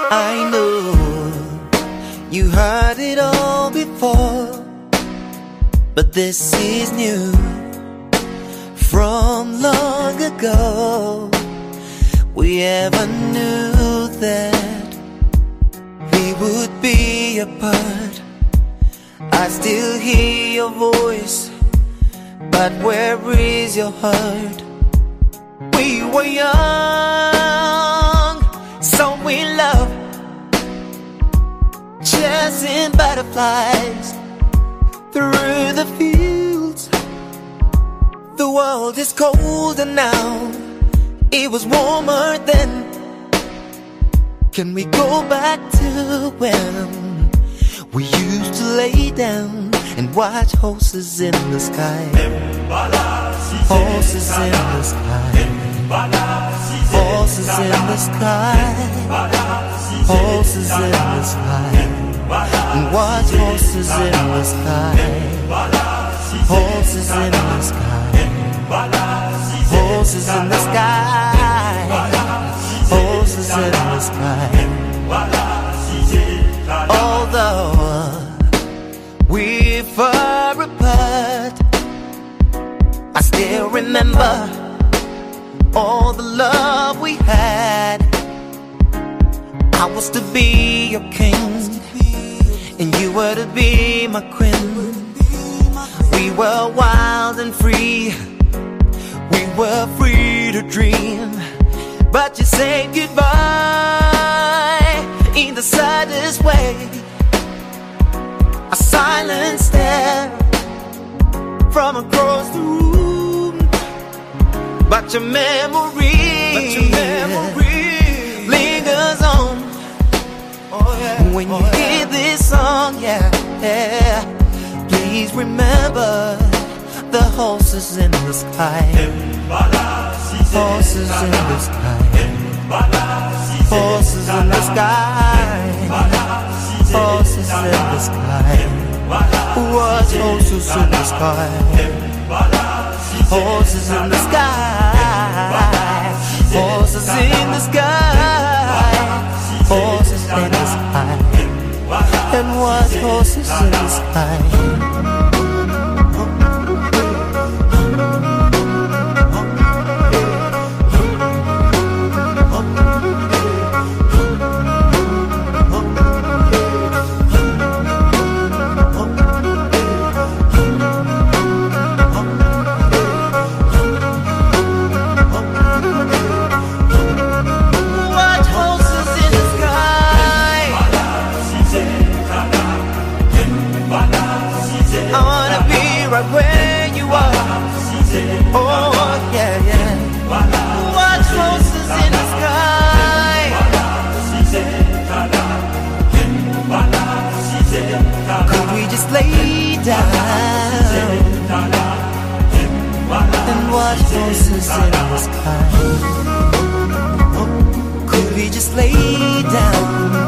I know you heard it all before, but this is new from long ago. We ever knew that we would be apart. I still hear your voice, but where is your heart? We were young, so in love, chasing butterflies through the fields. The world is colder now, it was warmer then. Can we go back to when we used to lay down and watch horses in the sky? Horses in the sky. Horses in the sky. Horses in the sky. And watch horses in the sky. Horses in the sky. Horses in the sky. Horses in the sky. Although we're far apart, I still remember all the love we had. I was to be your king, and you were to be my queen. We were wild and free, we were free to dream. But you said goodbye in the saddest way. A silent stare from across the room. But your memory lingers on. Oh, yeah. When you hear this song, yeah, yeah, please remember the horses in the sky. Horses in the sky. Horses in the sky. Horses in the sky. Watch horses in the sky. Horses in the sky. Horses in the sky. Horses in the sky. And watch horses in the sky. Where you are, oh yeah, yeah. Watch horses in the sky. Could we just lay down and watch horses in the sky? Could we just lay down